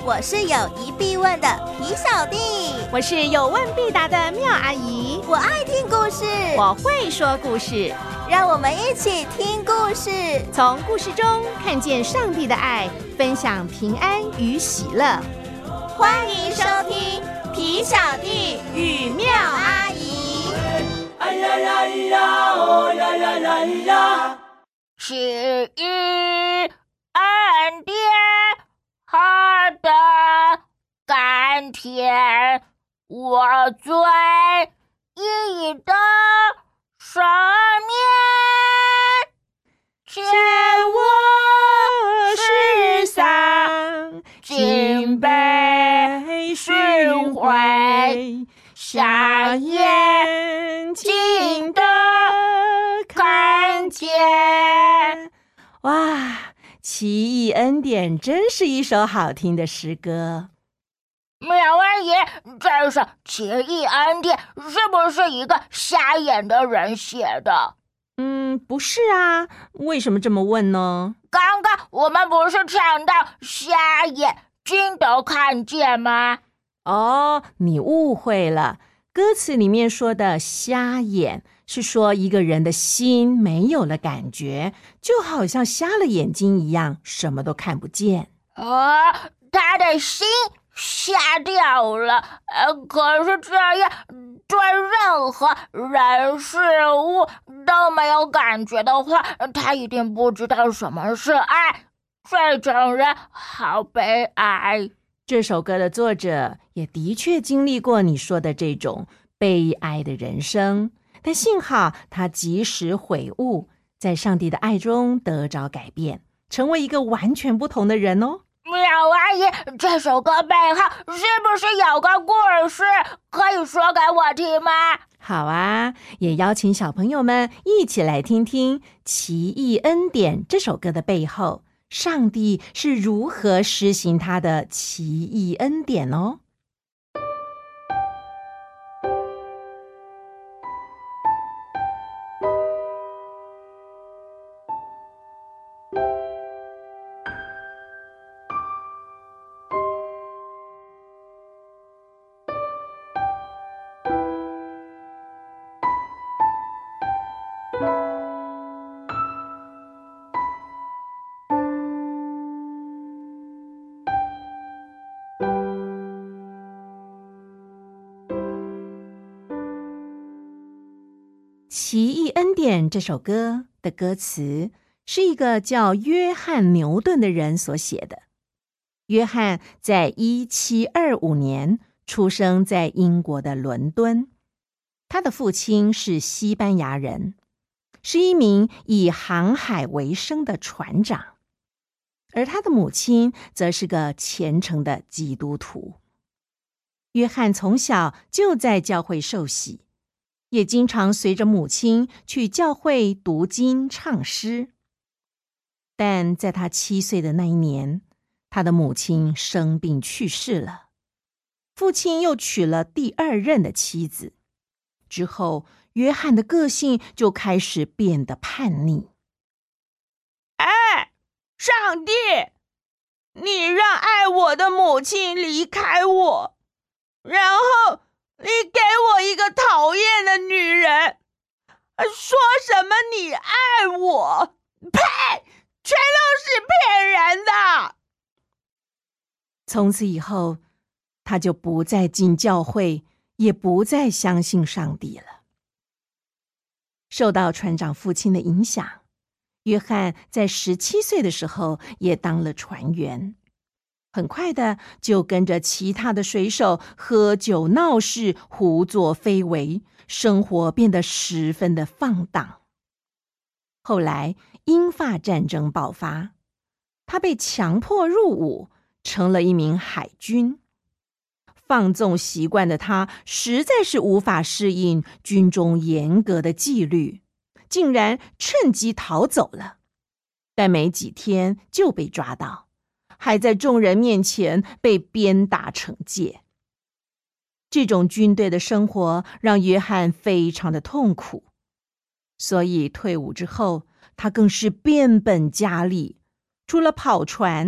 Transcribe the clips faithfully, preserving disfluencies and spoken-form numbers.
我是有疑必问的皮小弟， 我是有问必答的妙阿姨， 我爱听故事， 我会说故事， 让我们一起听故事， 从故事中看见上帝的爱，分享平安与喜乐。 欢迎收听皮小弟与妙阿姨。 哎呀呀呀，哦呀呀呀呀！ 是一恩典，何等甘甜，我最意的赦免，欠我世上尽被寻回，瞎眼睛的看见。 哇，奇异恩典真是一首好听的诗歌。 妙阿姨，这首奇异恩典是不是一个瞎眼的人写的？ 嗯，不是啊，为什么这么问呢？ 刚刚我们不是唱到瞎眼睛都看见吗？ 哦，你误会了，歌词里面说的瞎眼是说一个人的心没有了感觉，就好像瞎了眼睛一样，什么都看不见。 哦，他的心瞎掉了，呃，可是这样对任何人事物都没有感觉的话，他一定不知道什么是爱，这种人好悲哀。 这首歌的作者也的确经历过你说的这种悲哀的人生，但幸好他及时悔悟，在上帝的爱中得着改变，成为一个完全不同的人哦。 妙阿姨，这首歌背后是不是有个故事可以说给我听吗？ 好啊，也邀请小朋友们一起来听听《奇异恩典》这首歌的背后，上帝是如何施行他的奇异恩典哦。奇异恩典这首歌的歌词是一个叫约翰牛顿的人所写的。约翰在一七二五年出生在英国的伦敦，他的父亲是西班牙人，是一名以航海为生的船长，而他的母亲则是个虔诚的基督徒。约翰从小就在教会受洗，也经常随着母亲去教会读经唱诗。但在他七岁的那一年，他的母亲生病去世了，父亲又娶了第二任的妻子。之后，约翰的个性就开始变得叛逆。 哎，上帝，你让爱我的母亲离开我，然后你给我一个讨厌的女人，说什么你爱我？呸！全都是骗人的。 从此以后，他就不再进教会，也不再相信上帝了。受到船长父亲的影响，约翰在十七岁的时候也当了船员。很快的就跟着其他的水手喝酒闹事，胡作非为，生活变得十分的放荡。后来英法战争爆发，他被强迫入伍，成了一名海军。放纵习惯的他实在是无法适应军中严格的纪律，竟然趁机逃走了。但没几天就被抓到，还在众人面前被鞭打惩戒。这种军队的生活让约翰非常的痛苦，所以退伍之后，他更是变本加厉，除了跑船，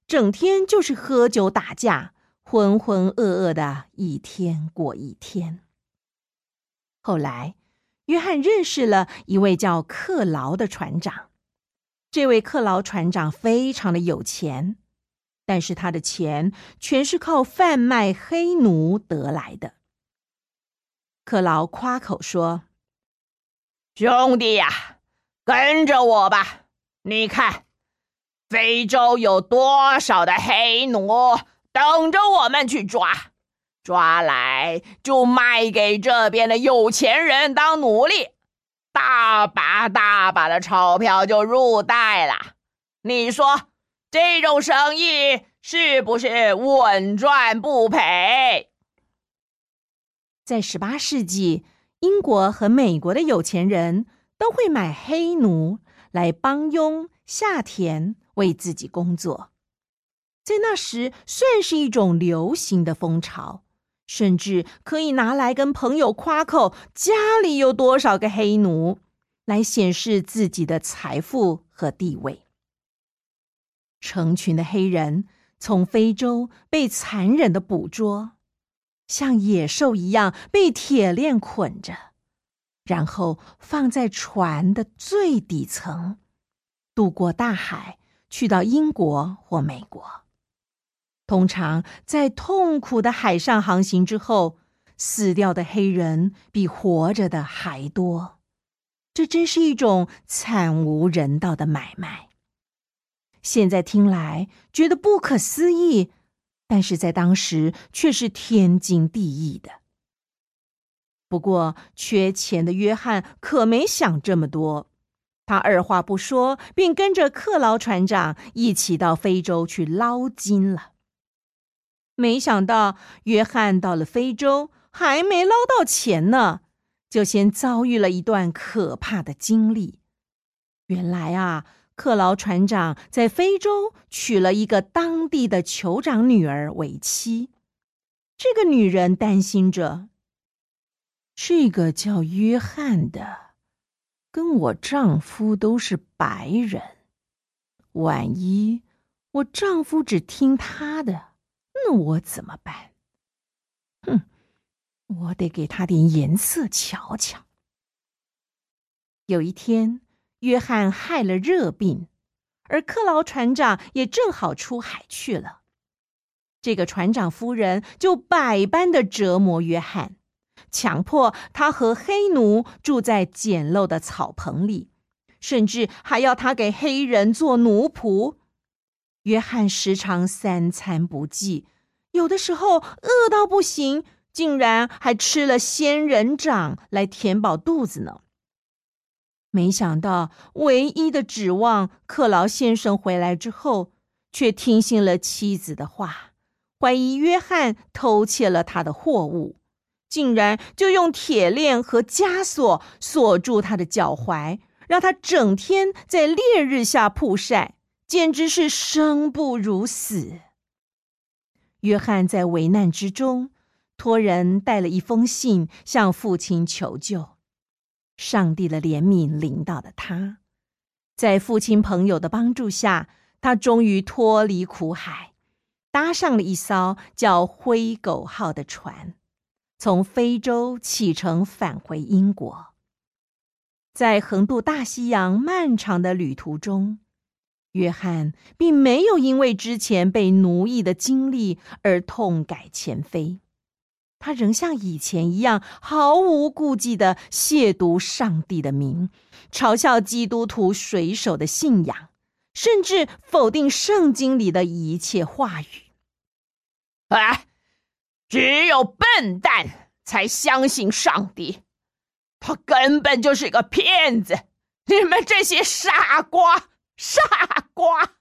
整天就是喝酒打架，浑浑噩噩的一天过一天。后来，约翰认识了一位叫克劳的船长。这位克劳船长非常的有钱，但是他的钱全是靠贩卖黑奴得来的。克劳夸口说：“ 兄弟呀，跟着我吧！你看，非洲有多少的黑奴等着我们去抓，抓来就卖给这边的有钱人当奴隶，大把大把的钞票就入袋了。你说这种生意是不是稳赚不赔？” 在十八世纪，英国和美国的有钱人都会买黑奴来帮佣下田，为自己工作。在那时算是一种流行的风潮，甚至可以拿来跟朋友夸口家里有多少个黑奴，来显示自己的财富和地位。成群的黑人从非洲被残忍的捕捉，像野兽一样被铁链捆着，然后放在船的最底层，渡过大海，去到英国或美国。通常在痛苦的海上航行之后，死掉的黑人比活着的还多。这真是一种惨无人道的买卖。现在听来觉得不可思议，但是在当时却是天经地义的。不过缺钱的约翰可没想这么多，他二话不说便跟着克劳船长一起到非洲去捞金了。没想到约翰到了非洲还没捞到钱呢，就先遭遇了一段可怕的经历。原来啊，克劳船长在非洲娶了一个当地的酋长女儿为妻。这个女人担心着，这个叫约翰的跟我丈夫都是白人，万一我丈夫只听他的，那我怎么办？哼，我得给他点颜色瞧瞧。有一天，约翰害了热病，而克劳船长也正好出海去了。这个船长夫人就百般的折磨约翰，强迫他和黑奴住在简陋的草棚里，甚至还要他给黑人做奴仆。约翰时常三餐不继，有的时候饿到不行，竟然还吃了仙人掌来填饱肚子呢。没想到唯一的指望克劳先生回来之后，却听信了妻子的话，怀疑约翰偷窃了他的货物，竟然就用铁链和枷锁锁住他的脚踝，让他整天在烈日下曝晒，简直是生不如死。约翰在危难之中，托人带了一封信向父亲求救。上帝的怜悯临到了他，在父亲朋友的帮助下，他终于脱离苦海，搭上了一艘叫灰狗号的船，从非洲启程返回英国。在横渡大西洋漫长的旅途中，约翰并没有因为之前被奴役的经历而痛改前非，他仍像以前一样毫无顾忌地亵渎上帝的名，嘲笑基督徒水手的信仰，甚至否定圣经里的一切话语。 啊，只有笨蛋才相信上帝，他根本就是个骗子！你们这些傻瓜，傻瓜！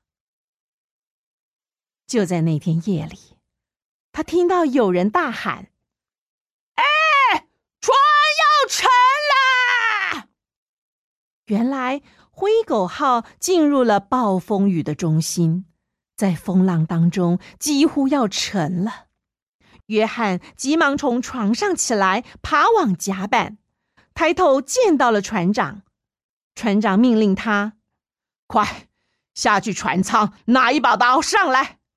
就在那天夜里，他听到有人大喊：“ 哎，船要沉啦！” 原来灰狗号进入了暴风雨的中心，在风浪当中几乎要沉了。约翰急忙从床上起来，爬往甲板，抬头见到了船长。船长命令他：“ 快下去船舱，拿一把刀上来，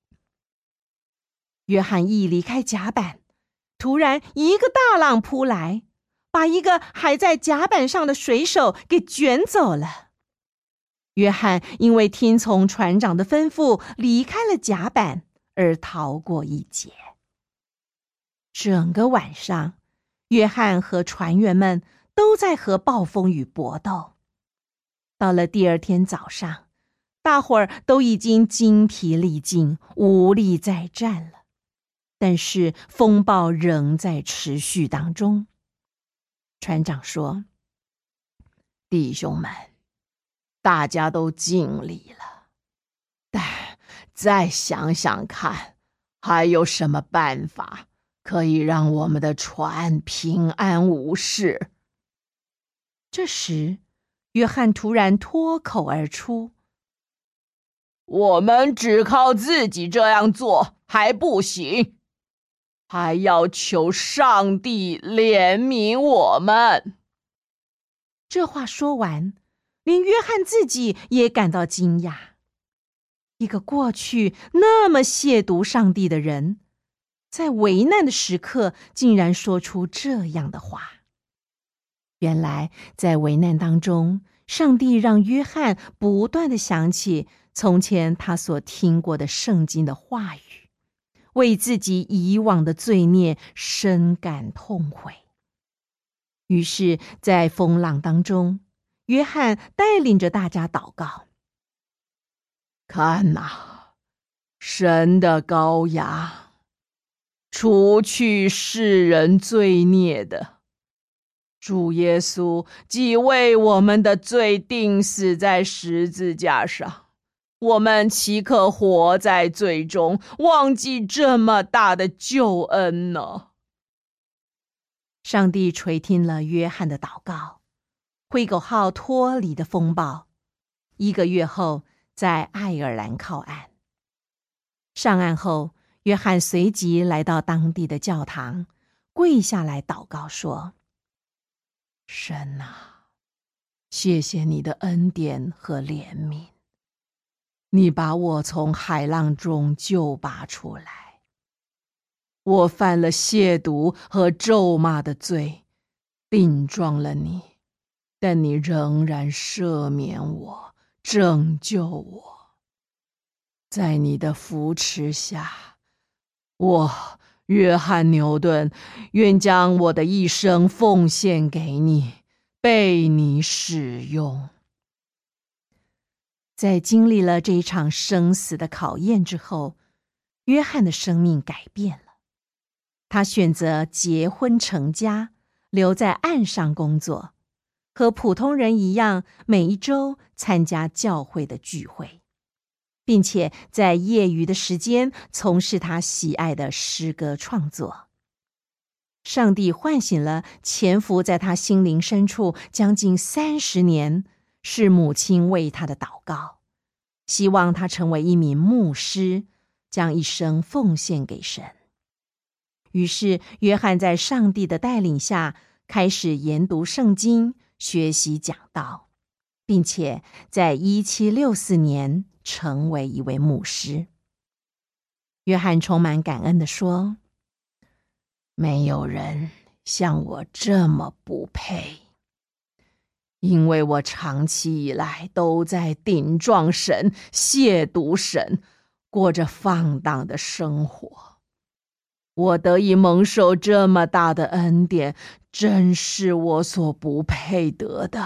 约翰一离开甲板，突然一个大浪扑来，把一个还在甲板上的水手给卷走了。约翰因为听从船长的吩咐离开了甲板，而逃过一劫。整个晚上，约翰和船员们都在和暴风雨搏斗。到了第二天早上，大伙儿都已经精疲力尽，无力再战了。但是风暴仍在持续当中。船长说：“弟兄们，大家都尽力了，但再想想看，还有什么办法可以让我们的船平安无事？”这时，约翰突然脱口而出：“我们只靠自己这样做还不行，还要求上帝怜悯我们。”这话说完，连约翰自己也感到惊讶。一个过去那么亵渎上帝的人，在危难的时刻竟然说出这样的话。原来在危难当中，上帝让约翰不断地想起从前他所听过的圣经的话语，为自己以往的罪孽深感痛悔。于是在风浪当中，约翰带领着大家祷告：“看哪，神的羔羊，除去世人罪孽的。主耶稣既为我们的罪钉死在十字架上，我们岂可活在罪中，忘记这么大的救恩呢？”上帝垂听了约翰的祷告，灰狗号脱离的风暴，一个月后在爱尔兰靠岸。上岸后，约翰随即来到当地的教堂，跪下来祷告说：“神啊，谢谢你的恩典和怜悯，你把我从海浪中救拔出来。我犯了亵渎和咒骂的罪，顶撞了你，但你仍然赦免我，拯救我。在你的扶持下，我约翰牛顿愿将我的一生奉献给你，被你使用。”在经历了这一场生死的考验之后，约翰的生命改变了。他选择结婚成家，留在岸上工作，和普通人一样，每一周参加教会的聚会，并且在业余的时间从事他喜爱的诗歌创作。上帝唤醒了潜伏在他心灵深处将近三十年，是母亲为他的祷告，希望他成为一名牧师，将一生奉献给神。于是约翰在上帝的带领下，开始研读圣经，学习讲道，并且在一七六四年成为一位牧师。约翰充满感恩地说：“没有人像我这么不配，因为我长期以来都在顶撞神、亵渎神，过着放荡的生活。我得以蒙受这么大的恩典，真是我所不配得的。”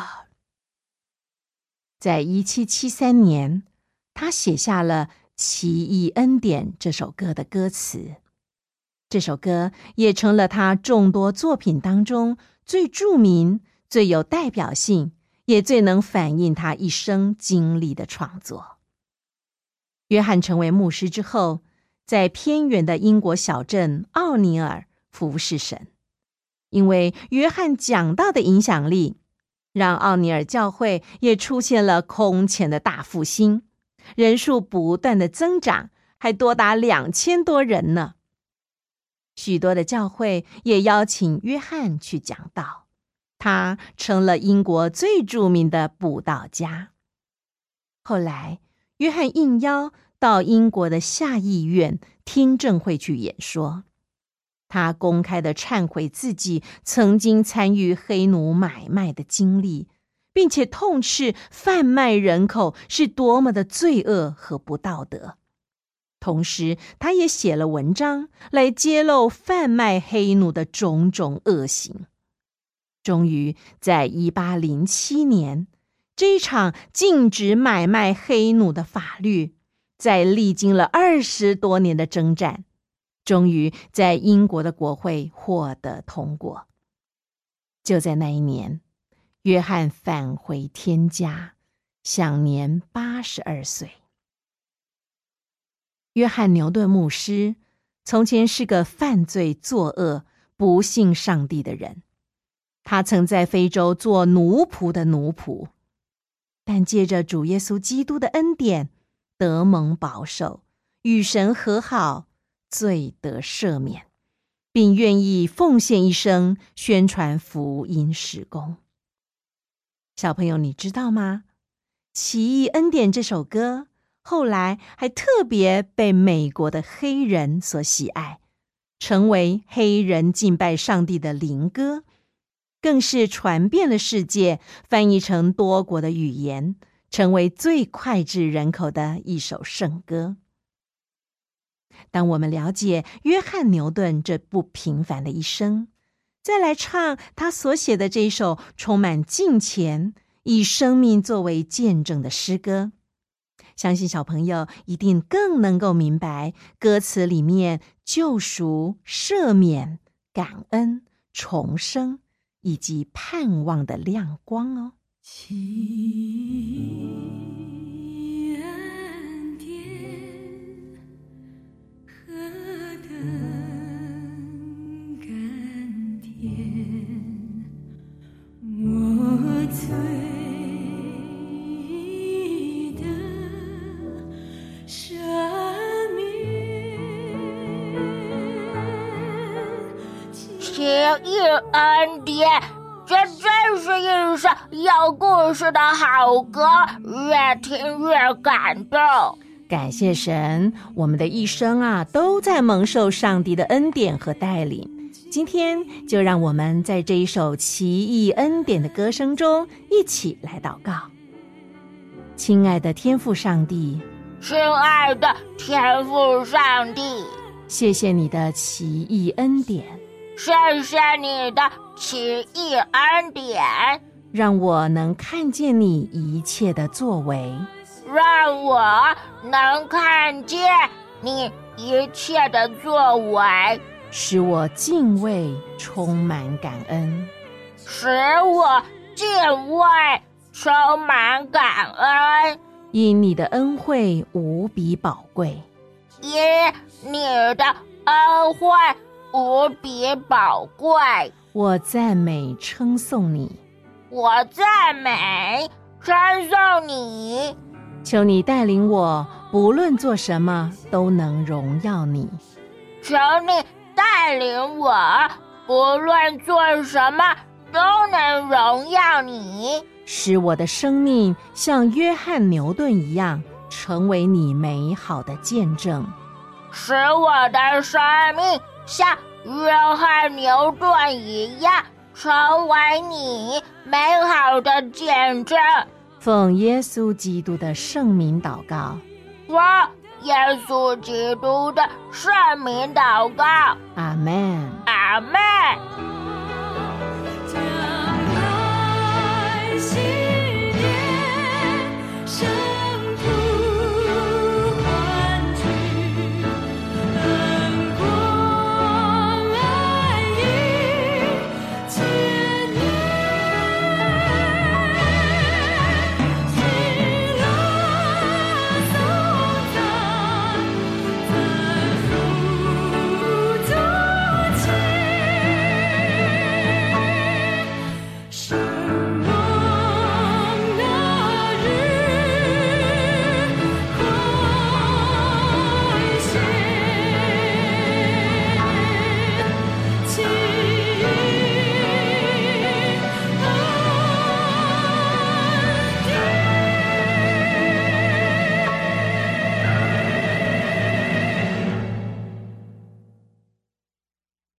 在一七七三年，他写下了《奇异恩典》这首歌的歌词。这首歌也成了他众多作品当中最著名、最有代表性，也最能反映他一生经历的创作。约翰成为牧师之后，在偏远的英国小镇奥尼尔服侍神。因为约翰讲道的影响力，让奥尼尔教会也出现了空前的大复兴，人数不断的增长，还多达两千多人呢。许多的教会也邀请约翰去讲道，他成了英国最著名的布道家。后来，约翰应邀到英国的下议院听证会去演说。他公开地忏悔自己曾经参与黑奴买卖的经历，并且痛斥贩卖人口是多么的罪恶和不道德。同时，他也写了文章来揭露贩卖黑奴的种种恶行。终于在一八零七年，这一场禁止买卖黑奴的法律，在历经了二十多年的征战，终于在英国的国会获得通过。就在那一年，约翰返回天家，享年八十二岁。约翰牛顿牧师从前是个犯罪作恶、不信上帝的人，他曾在非洲做奴仆的奴仆，但借着主耶稣基督的恩典，得蒙保守，与神和好，罪得赦免，并愿意奉献一生宣传福音事工。小朋友，你知道吗？奇异恩典这首歌后来还特别被美国的黑人所喜爱，成为黑人敬拜上帝的灵歌，更是传遍了世界，翻译成多国的语言，成为最脍炙人口的一首圣歌。当我们了解约翰牛顿这不平凡的一生，再来唱他所写的这首充满敬虔、以生命作为见证的诗歌，相信小朋友一定更能够明白歌词里面救赎、赦免、感恩、重生以及盼望的亮光哦。 奇恩典何等甘甜，我罪的赦免。 奇异恩典，这真是一首有故事的好歌，越听越感动。 感谢神，我们的一生啊，都在蒙受上帝的恩典和带领。今天就让我们在这一首奇异恩典的歌声中，一起来祷告。亲爱的天父上帝， 亲爱的天父上帝， 谢谢你的奇异恩典， 谢谢你的奇异恩典， 让我能看见你一切的作为， 让我能看见你一切的作为， 使我敬畏，充满感恩， 使我敬畏，充满感恩。 因你的恩惠无比宝贵， 因你的恩惠无比宝贵， 我赞美称颂你， 我赞美称颂你。 求你带领我，不论做什么都能荣耀你。 求你带领我，不论做什么都能荣耀你， 使我的生命像约翰牛顿一样，成为你美好的见证， 使我的生命像约翰牛顿一样，成为你美好的见证。 奉耶稣基督的圣名祷告， 奉耶稣基督的圣名祷告， 阿们。 阿们。